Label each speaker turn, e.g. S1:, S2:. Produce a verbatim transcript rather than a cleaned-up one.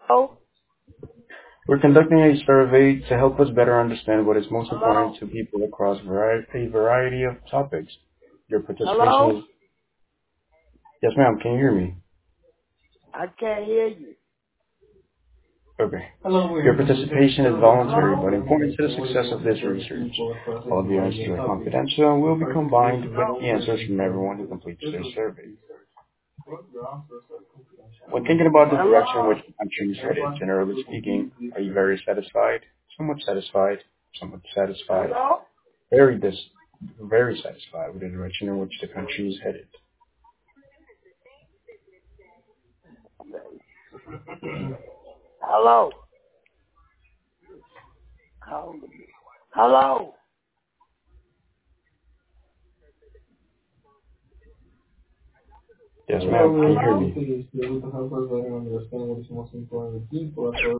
S1: Hello?
S2: We're conducting a survey to help us better understand what is most
S1: Hello?
S2: important to people across vari- a variety of topics. Your participation
S1: Hello?
S2: is... Yes, ma'am. Can you hear me?
S1: I can't hear you.
S2: Okay. Your participation is voluntary
S1: Hello?
S2: but important to the success of this research. All of the answers are confidential and will be combined with
S1: Hello?
S2: the answers from everyone who completes their survey. When thinking about the direction in
S1: Hello?
S2: which the country is headed, generally speaking, are you very satisfied, somewhat satisfied, somewhat satisfied,
S1: Hello?
S2: very dis- very satisfied with the direction in which the country is headed?
S1: Hello? Hello?
S2: Yes, ma'am. Can you hear
S1: Hello?
S2: me?